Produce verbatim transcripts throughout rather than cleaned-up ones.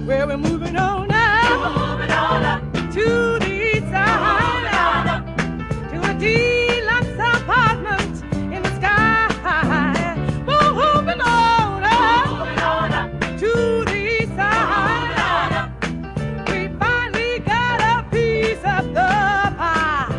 Well, we're moving on up, moving on up to the east side, to a deluxe apartment in the sky. We're moving on up, moving on up to the east side. We finally got a piece of the pie.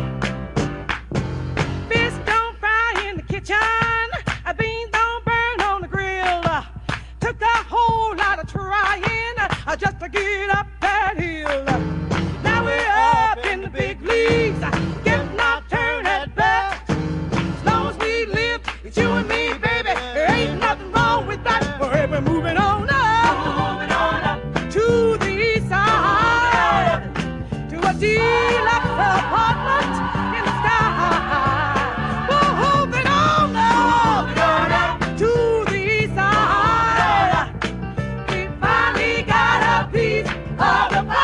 Fish don't fry in the kitchen, beans don't burn on the grill. Took a whole lot of trying just to get up that hill. Now we're up in the big leagues, getting our turn at bat. As long as we live, it's you and me, baby. There ain't nothing wrong with that. We're moving on up, moving on up to the east side, to a deluxe apartment in the sky. We're moving on up, moving on up to the east side. We finally got a piece of the pie.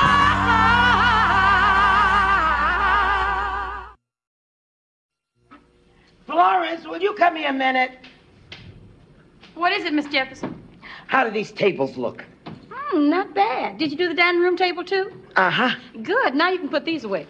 Florence, will you come here a minute? What is it, Miss Jefferson? How do these tables look? Hmm, not bad. Did you do the dining room table, too? Uh-huh. Good. Now you can put these away.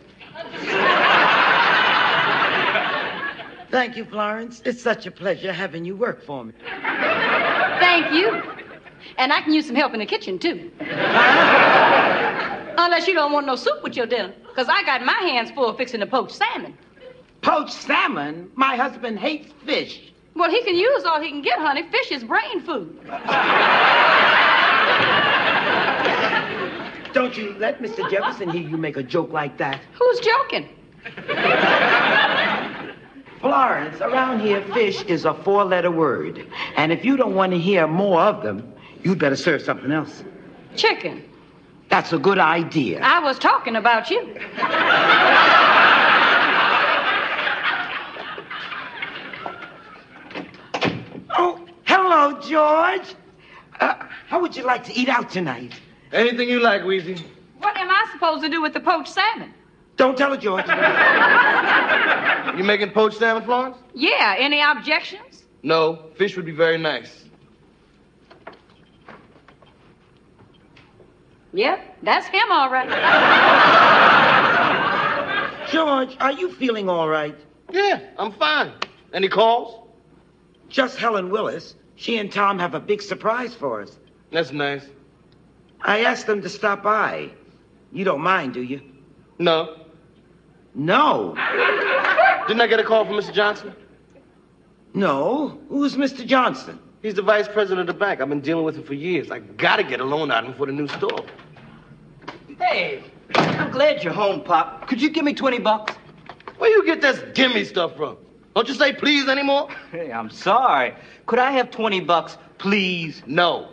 Thank you, Florence. It's such a pleasure having you work for me. Thank you. And I can use some help in the kitchen, too. Unless you don't want no soup with your dinner. Because I got my hands full fixing the poached salmon. Poached salmon? My husband hates fish. Well, he can use all he can get, honey. Fish is brain food. Don't you let Mister Jefferson hear you make a joke like that. Who's joking? Florence, around here, fish is a four-letter word. And if you don't want to hear more of them, you'd better serve something else. Chicken. That's a good idea. I was talking about you. Oh, hello, George. Uh, how would you like to eat out tonight? Anything you like, Weezy. What am I supposed to do with the poached salmon? Don't tell her, George. You making poached salmon, Florence? Yeah, any objections? No, fish would be very nice. Yep, that's him all right. George, are you feeling all right? Yeah, I'm fine. Any calls? Just Helen Willis. She and Tom have a big surprise for us. That's nice. I asked them to stop by. You don't mind, do you? No. No. Didn't I get a call from Mister Johnson? No. Who's Mister Johnson? He's the vice president of the bank. I've been dealing with him for years. I gotta get a loan out of him for the new store. Hey, I'm glad you're home, Pop. Could you give me twenty bucks? Where you get this gimme stuff from? Don't you say please anymore? Hey, I'm sorry. Could I have twenty bucks, please? No.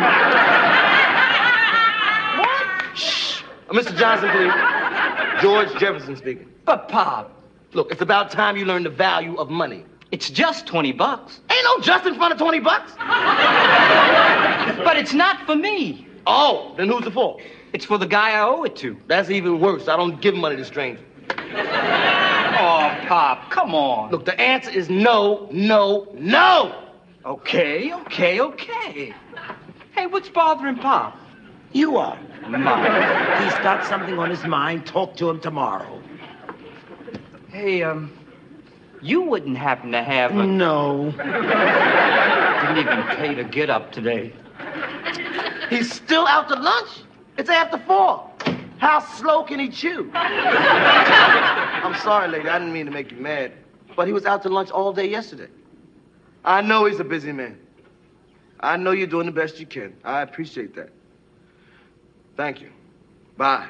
What? Shh. Uh, Mister Johnson, please. George Jefferson speaking. But, Pop. Look, it's about time you learn the value of money. It's just twenty bucks. Ain't no just in front of twenty bucks. But it's not for me. Oh, then who's it for? It's for the guy I owe it to. That's even worse. I don't give money to strangers. Oh, Pop, come on. Look, the answer is no, no, no. Okay, okay, okay. Hey, what's bothering Pop? You are. My. He's got something on his mind. Talk to him tomorrow. Hey, um, you wouldn't happen to have a... No. Didn't even pay to get up today. He's still out to lunch? It's after four. How slow can he chew? I'm sorry, lady. I didn't mean to make you mad. But he was out to lunch all day yesterday. I know he's a busy man. I know you're doing the best you can. I appreciate that. Thank you. Bye.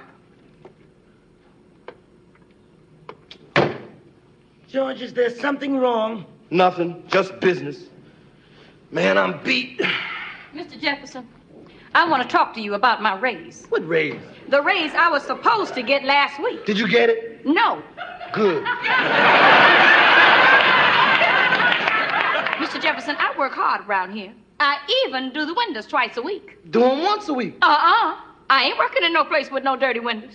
George, is there something wrong? Nothing. Just business. Man, I'm beat. Mister Jefferson, I want to talk to you about my raise. What raise? The raise I was supposed to get last week. Did you get it? No. Good. Mister Jefferson, I work hard around here. I even do the windows twice a week. Do them once a week? Uh-uh. I ain't working in no place with no dirty windows.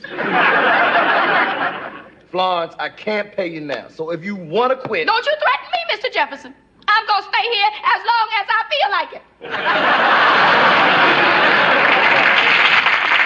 Florence, I can't pay you now. So if you want to quit... Don't you threaten me, Mister Jefferson. I'm going to stay here as long as I feel like it.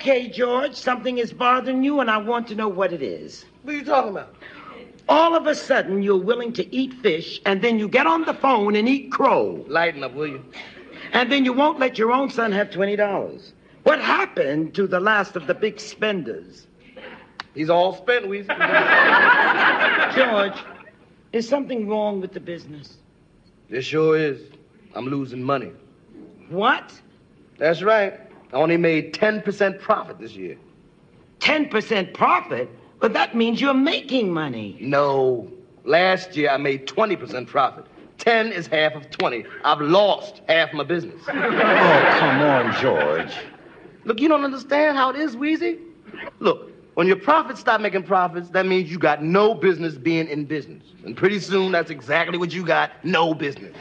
Okay, George, something is bothering you, and I want to know what it is. What are you talking about? All of a sudden, you're willing to eat fish, and then you get on the phone and eat crow. Lighten up, will you? And then you won't let your own son have twenty dollars. What happened to the last of the big spenders? He's all spent, Weezy. George, is something wrong with the business? There sure is. I'm losing money. What? That's right. I only made ten percent profit this year. ten percent profit? But that means you're making money. No. Last year, I made twenty percent profit. ten is half of twenty. I've lost half my business. Oh, come on, George. Look, you don't understand how it is, Weezy. Look, when your profits stop making profits, that means you got no business being in business. And pretty soon, that's exactly what you got, no business.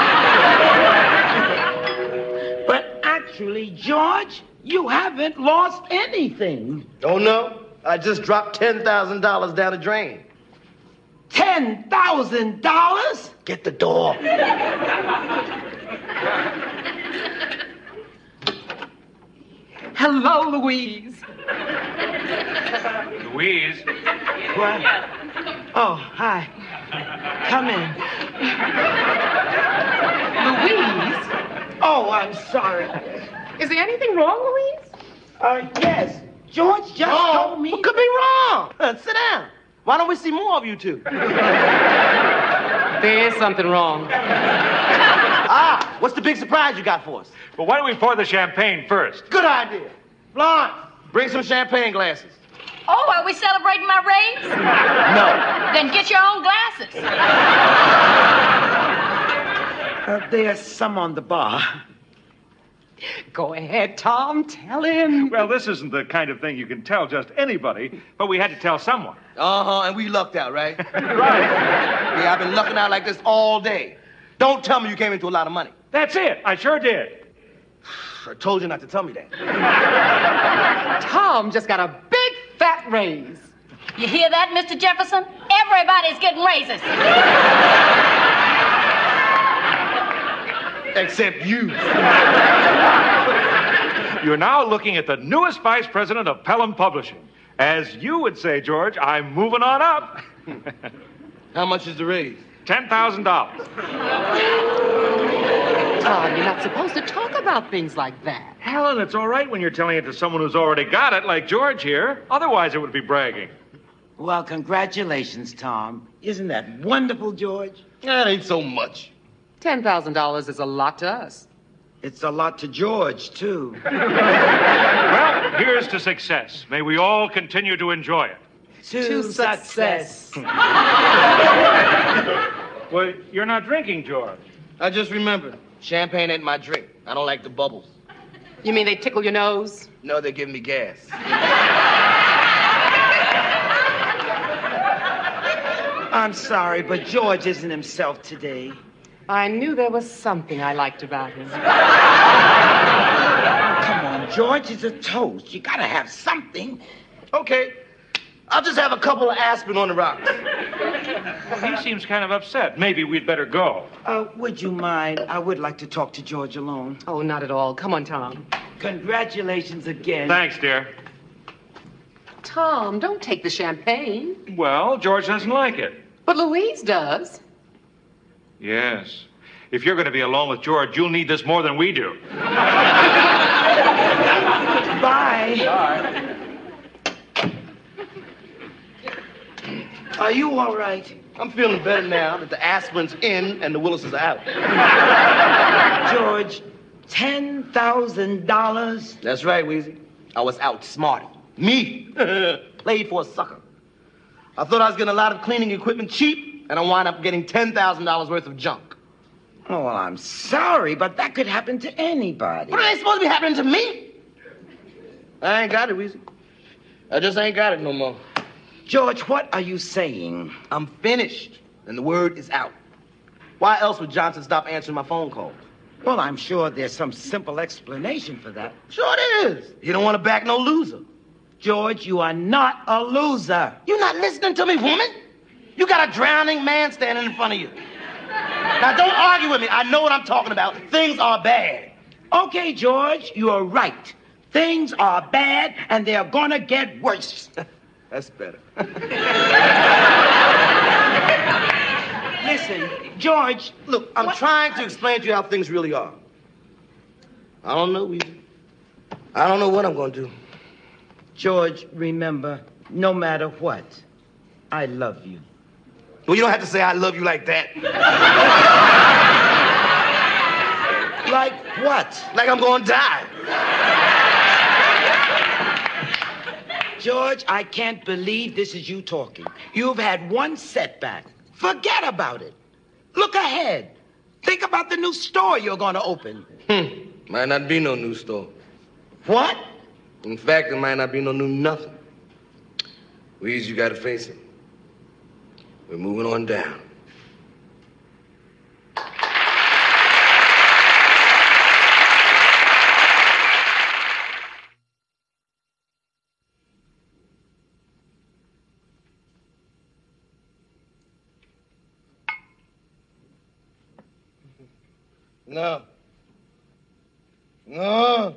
But actually, George, you haven't lost anything. Oh, no? I just dropped ten thousand dollars down the drain. ten thousand dollars? Get the door. Hello, Louise. Louise? What? Oh, hi. Come in. Louise? Oh, I'm sorry. Is there anything wrong, Louise? Uh, yes. George just Oh, told me... what could be wrong? Uh, sit down. Why don't we see more of you two? There is something wrong. Ah, what's the big surprise you got for us? Well, why don't we pour the champagne first? Good idea. Florence, bring some champagne glasses. Oh, are we celebrating my raise? No. Then get your own glasses. Uh, there's some on the bar. Go ahead, Tom. Tell him. Well, this isn't the kind of thing you can tell just anybody, but we had to tell someone. Uh-huh, and we lucked out, right? Right. Yeah, I've been lucking out like this all day. Don't tell me you came into a lot of money. That's it. I sure did. I told you not to tell me that. Tom just got a big fat raise. You hear that, Mister Jefferson? Everybody's getting raises. Except you. You're now looking at the newest vice president of Pelham Publishing. As you would say, George, I'm moving on up. How much is the raise? ten thousand dollars. Tom, you're not supposed to talk about things like that. Helen, it's all right when you're telling it to someone who's already got it, like George here. Otherwise, it would be bragging. Well, congratulations, Tom. Isn't that wonderful, George? That ain't so much. ten thousand dollars is a lot to us. It's a lot to George, too. Well, here's to success. May we all continue to enjoy it. To, To success. Well, you're not drinking, George. I just remembered, champagne ain't my drink. I don't like the bubbles. You mean they tickle your nose? No, they're giving me gas. I'm sorry, but George isn't himself today. I knew there was something I liked about him. Come on, George, it's a toast. You gotta have something. Okay, I'll just have a couple of aspirin on the rocks. Well, he seems kind of upset. Maybe we'd better go. Uh, would you mind? I would like to talk to George alone. Oh, not at all. Come on, Tom. Congratulations again. Thanks, dear. Tom, don't take the champagne. Well, George doesn't like it. But Louise does. Yes. If you're going to be alone with George, you'll need this more than we do. Bye. Bye. Are you all right? I'm feeling better now that the aspirin's in and the Willises are out. George, ten thousand dollars? That's right, Weezy. I was outsmarted. Me. Played for a sucker. I thought I was getting a lot of cleaning equipment cheap, and I wound up getting ten thousand dollars worth of junk. Oh, well, I'm sorry, but that could happen to anybody. But it ain't supposed to be happening to me. I ain't got it, Weezy. I just ain't got it no more. George, what are you saying? I'm finished, and the word is out. Why else would Johnson stop answering my phone calls? Well, I'm sure there's some simple explanation for that. Sure it is. You don't want to back no loser. George, you are not a loser. You not listening to me, woman? You got a drowning man standing in front of you. Now, don't argue with me. I know what I'm talking about. Things are bad. Okay, George, you are right. Things are bad, and they're gonna get worse. That's better. Listen, George. Look, I'm what? trying to explain to you how things really are. I don't know, Weezy. I don't know what I'm gonna do. George, remember, no matter what, I love you. Well, you don't have to say I love you like that. Like what? Like I'm gonna die. George, I can't believe this is you talking. You've had one setback. Forget about it. Look ahead. Think about the new store you're gonna open. Hmm. Might not be no new store. What? In fact, there might not be no new nothing. Weez, you gotta face it. We're moving on down. No. No.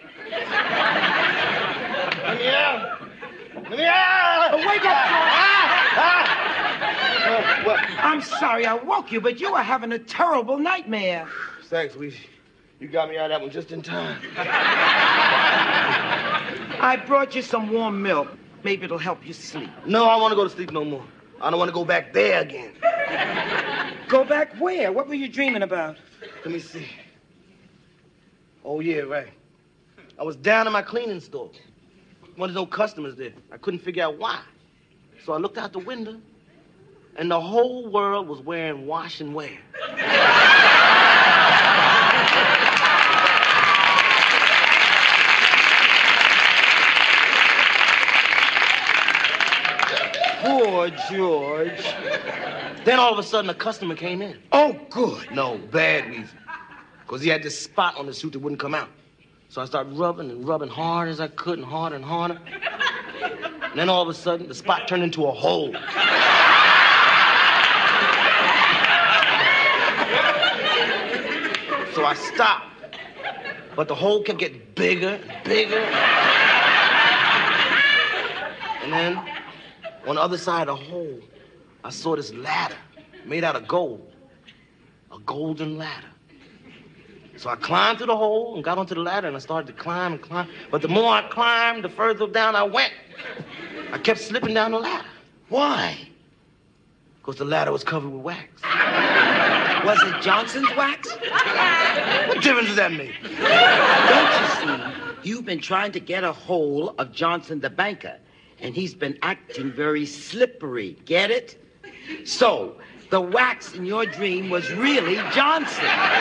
Let me out. Let me out. Oh, wake up, George. Ah, ah. Uh, what? I'm sorry I woke you, but you were having a terrible nightmare. Thanks, Weez. You got me out of that one just in time. I brought you some warm milk. Maybe it'll help you sleep. No, I want to go to sleep no more. I don't want to go back there again. Go back where? What were you dreaming about? Let me see. Oh, yeah, right. I was down in my cleaning store. One of those customers there. I couldn't figure out why. So I looked out the window, and the whole world was wearing wash and wear. Poor George. Then all of a sudden, a customer came in. Oh, good. No, bad Weezy. Because he had this spot on the suit that wouldn't come out. So I started rubbing and rubbing hard as I could and harder and harder. And then all of a sudden, the spot turned into a hole. So I stopped. But the hole kept getting bigger and bigger. And then, on the other side of the hole, I saw this ladder made out of gold. A golden ladder. So I climbed through the hole and got onto the ladder, and I started to climb and climb. But the more I climbed, the further down I went. I kept slipping down the ladder. Why? Because the ladder was covered with wax. Was it Johnson's wax? What difference does that make? Don't you see? You've been trying to get a hold of Johnson the banker, and he's been acting very slippery. Get it? So, the wax in your dream was really Johnson.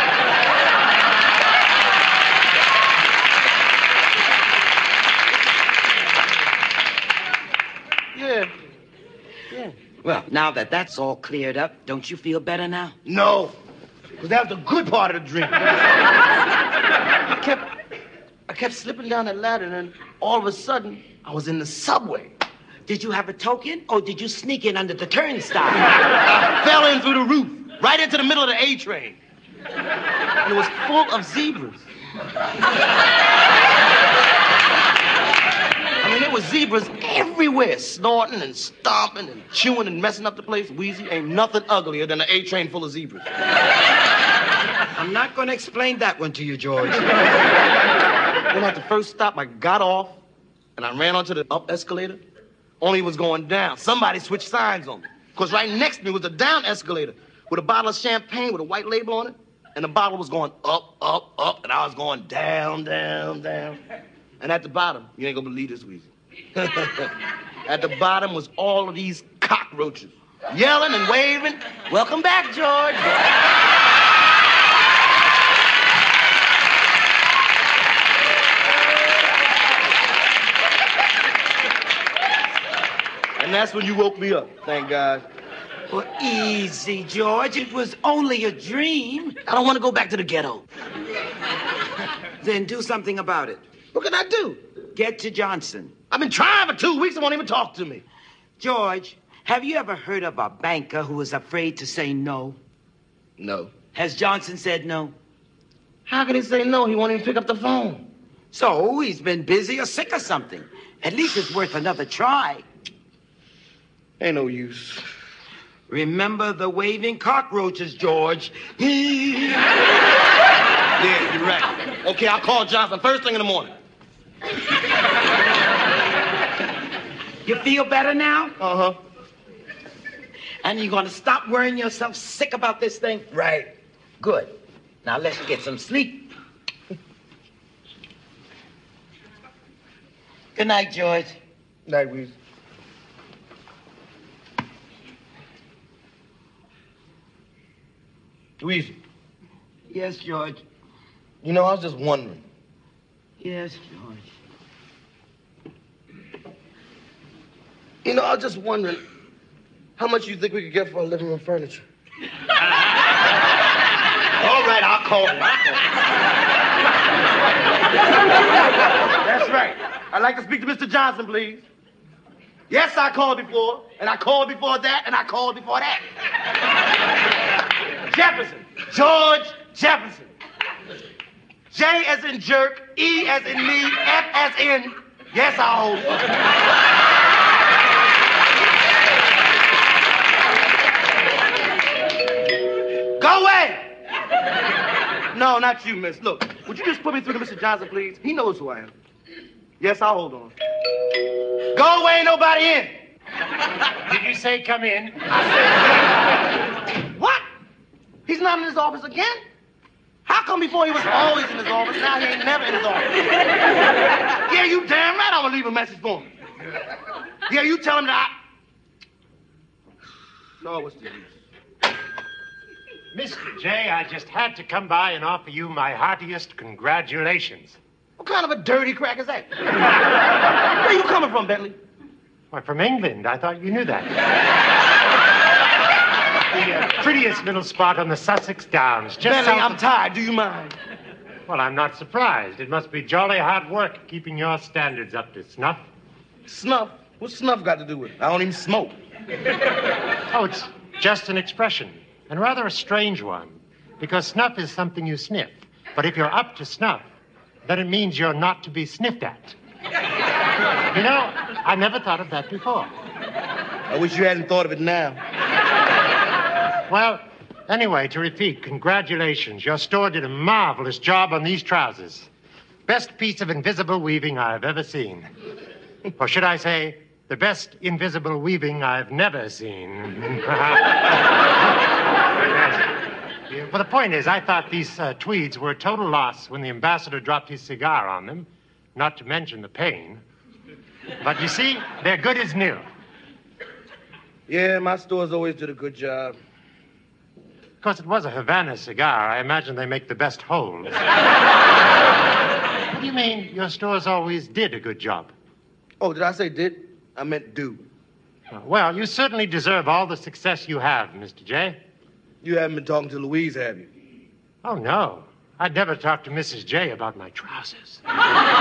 Yeah. Yeah. Well, now that that's all cleared up, don't you feel better now? No. Because that was the good part of the dream. I kept, I kept slipping down that ladder, and then all of a sudden, I was in the subway. Did you have a token, or did you sneak in under the turnstile? I fell in through the roof, right into the middle of the A train. And it was full of zebras. I mean, there were zebras everywhere, snorting and stomping and chewing and messing up the place. Weezy, ain't nothing uglier than an A train full of zebras. I'm not going to explain that one to you, George. Then at the first stop, I got off, and I ran onto the up escalator. Only it was going down. Somebody switched signs on me. Because right next to me was a down escalator with a bottle of champagne with a white label on it. And the bottle was going up, up, up, and I was going down, down, down. And at the bottom, you ain't gonna believe this, Weezy. At the bottom was all of these cockroaches, yelling and waving. Welcome back, George. And that's when you woke me up, thank God. Well, easy, George. It was only a dream. I don't want to go back to the ghetto. Then do something about it. What can I do? Get to Johnson. I've been trying for two weeks and won't even talk to me. George, have you ever heard of a banker who is afraid to say no? No. Has Johnson said no? How can he say no? He won't even pick up the phone. So he's been busy or sick or something. At least it's worth another try. Ain't no use. Remember the waving cockroaches, George. Yeah, you're right. Okay, I'll call Johnson first thing in the morning. You feel better now? Uh-huh. And you're going to stop worrying yourself sick about this thing? Right. Good. Now let's get some sleep. Good night, George. Night, Weezy. Weezy. Yes, George. You know, I was just wondering. Yes, George. You know, I was just wondering how much you think we could get for our living room furniture. All right, I'll call him. I'll call him. That's right. I'd like to speak to Mister Johnson, please. Yes, I called before, and I called before that, and I called before that. Jefferson. George Jefferson. J as in jerk, E as in me, F as in, yes, I'll hold it. Go away! No, not you, miss. Look, would you just put me through to Mister Johnson, please? He knows who I am. Yes, I'll hold on. Go away, nobody in. Did you say come in? What? He's not in his office again? How come before he was always in his office, now he ain't never in his office? Yeah, you damn right I'm gonna leave a message for him. Yeah, you tell him that I... No, what's the use? Mister J, I just had to come by and offer you my heartiest congratulations. What kind of a dirty crack is that? Where you coming from, Bentley? Why, from England. I thought you knew that. The uh, prettiest little spot on the Sussex Downs. Just Bentley, south I'm of... tired. Do you mind? Well, I'm not surprised. It must be jolly hard work keeping your standards up to snuff. Snuff? What's snuff got to do with it? I don't even smoke. Oh, it's just an expression, and rather a strange one, because snuff is something you sniff. But if you're up to snuff, then it means you're not to be sniffed at. You know, I never thought of that before. I wish you hadn't thought of it now. Well, anyway, to repeat, congratulations. Your store did a marvelous job on these trousers. Best piece of invisible weaving I've ever seen. Or should I say, the best invisible weaving I've never seen. Well, the point is, I thought these uh, tweeds were a total loss when the ambassador dropped his cigar on them, not to mention the pain. But you see, they're good as new. Yeah, my stores always did a good job. Of course, it was a Havana cigar. I imagine they make the best holes. What do you mean your stores always did a good job? Oh, did I say did? I meant do. Uh, well, you certainly deserve all the success you have, Mister J. You haven't been talking to Louise, have you? Oh, no. I'd never talk to Missus J about my trousers. Well,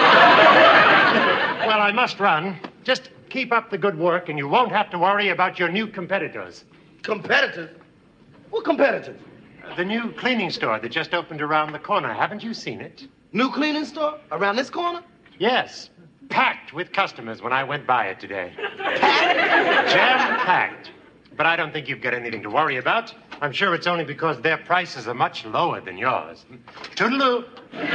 I must run. Just keep up the good work, and you won't have to worry about your new competitors. Competitors? What competitors? Uh, the new cleaning store that just opened around the corner. Haven't you seen it? New cleaning store? Around this corner? Yes. Packed with customers when I went by it today. Packed? Jam-packed. But I don't think you've got anything to worry about. I'm sure it's only because their prices are much lower than yours. Toodaloo.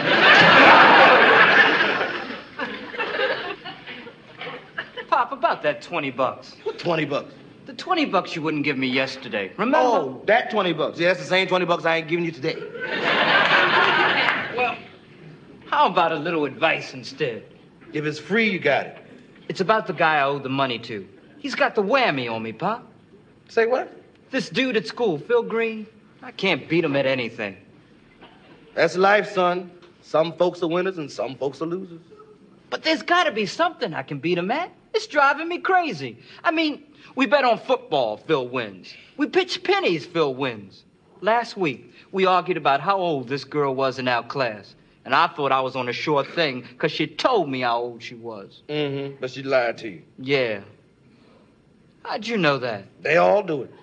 Pop, about that twenty bucks. What twenty bucks? The twenty bucks you wouldn't give me yesterday. Remember? Oh, that twenty bucks. Yeah, that's the same twenty bucks I ain't giving you today. Well, how about a little advice instead? If it's free, you got it. It's about the guy I owe the money to. He's got the whammy on me, Pop. Say what? This dude at school, Phil Green, I can't beat him at anything. That's life, son. Some folks are winners and some folks are losers. But there's got to be something I can beat him at. It's driving me crazy. I mean, we bet on football, Phil wins. We pitch pennies, Phil wins. Last week, we argued about how old this girl was in our class. And I thought I was on a sure thing because she told me how old she was. Mm-hmm, but she lied to you. Yeah. How'd you know that? They all do it.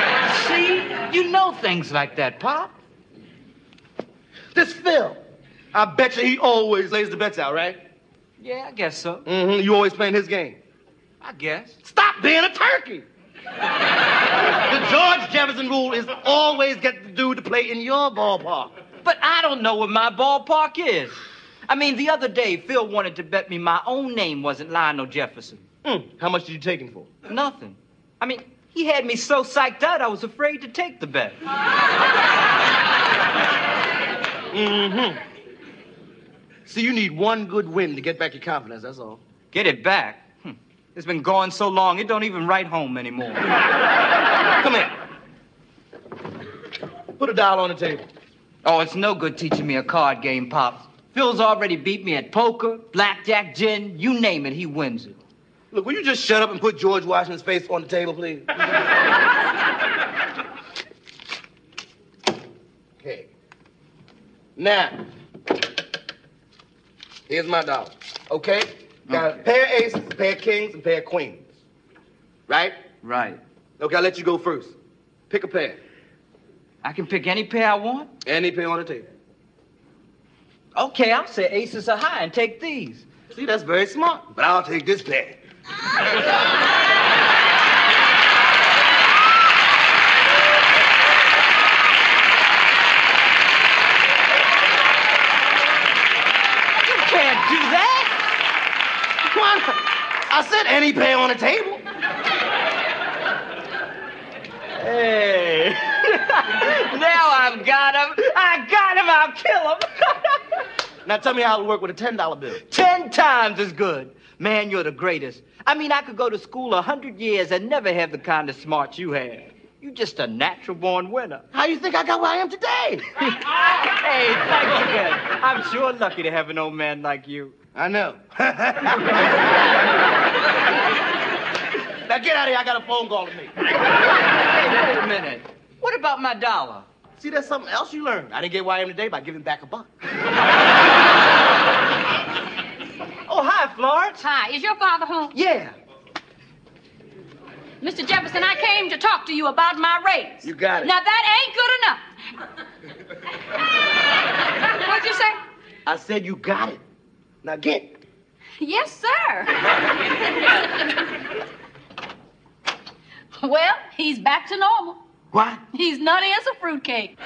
See? You know things like that, Pop. This Phil, I bet you he always lays the bets out, right? Yeah, I guess so. Mm-hmm. You always playing his game. I guess. Stop being a turkey. The George Jefferson rule is always get the dude to play in your ballpark. But I don't know what my ballpark is. I mean, the other day, Phil wanted to bet me my own name wasn't Lionel Jefferson. Hmm. How much did you take him for? Nothing. I mean, he had me so psyched out, I was afraid to take the bet. Mm-hmm. See, you need one good win to get back your confidence, that's all. Get it back? Hm. It's been going so long, it don't even write home anymore. Come here. Put a dollar on the table. Oh, it's no good teaching me a card game, Pops. Phil's already beat me at poker, blackjack, gin, you name it, he wins it. Look, will you just shut up and put George Washington's face on the table, please? Okay. Now, here's my dollar, okay? Got Okay. a pair of aces, a pair of kings, and a pair of queens. Right? Right. Okay, I'll let you go first. Pick a pair. I can pick any pair I want? Any pair on the table. Okay, I'll say aces are high and take these. See, that's very smart. But I'll take this pair. You can't do that. Come on. I said any pair on the table. Hey. Now I've got him. I got him. I'll kill him. Now tell me how it'll work with a ten dollar bill. Ten times as good. Man, you're the greatest. I mean, I could go to school a hundred years and never have the kind of smarts you have. You're just a natural-born winner. How you think I got where I am today? Hey, thanks again. I'm sure lucky to have an old man like you. I know. Now get out of here. I got a phone call to make. Hey, wait a minute. What about my dollar? See, that's something else you learned. I didn't get where I am today by giving back a buck. Oh, hi, Florence. Hi, is your father home? Yeah. Mister Jefferson, I came to talk to you about my raise. You got it. Now, that ain't good enough. What'd you say? I said you got it. Now get. Yes, sir. Well, he's back to normal. What? He's nutty as a fruitcake.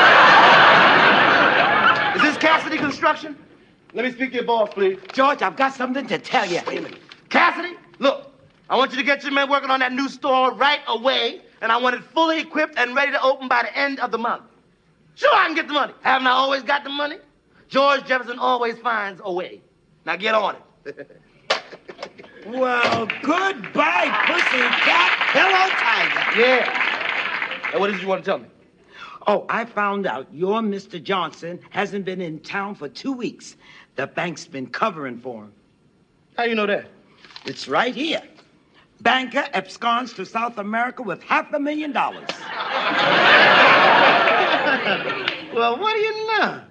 Is this Cassidy Construction? Let me speak to your boss, please. George, I've got something to tell you. Wait a minute. Cassidy, look. I want you to get your men working on that new store right away, and I want it fully equipped and ready to open by the end of the month. Sure, I can get the money. Haven't I always got the money? George Jefferson always finds a way. Now get on it. Well, goodbye, pussycat. Hello, tiger. Yeah. Now, what did you want to tell me? Oh, I found out your Mister Johnson hasn't been in town for two weeks. The bank's been covering for him. How you know that? It's right here. Banker absconds to South America with half a million dollars. Well, what do you know?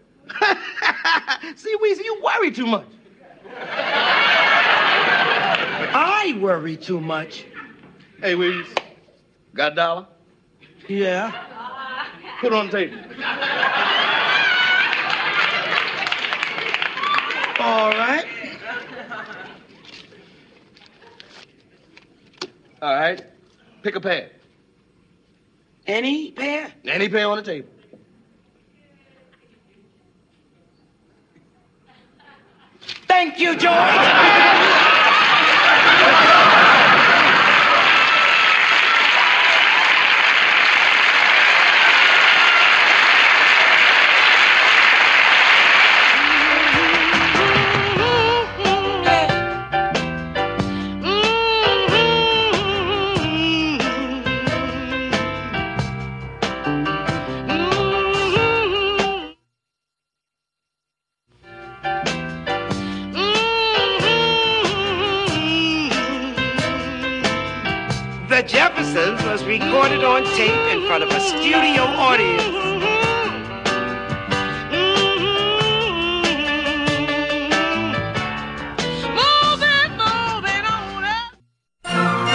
See, Weezy, you worry too much. I worry too much. Hey, Weezy, got a dollar? Yeah. Put it on the table. All right. All right. Pick a pair. Any pair? Any pair on the table. Thank you, George. The Jeffersons was recorded on tape in front of a studio audience.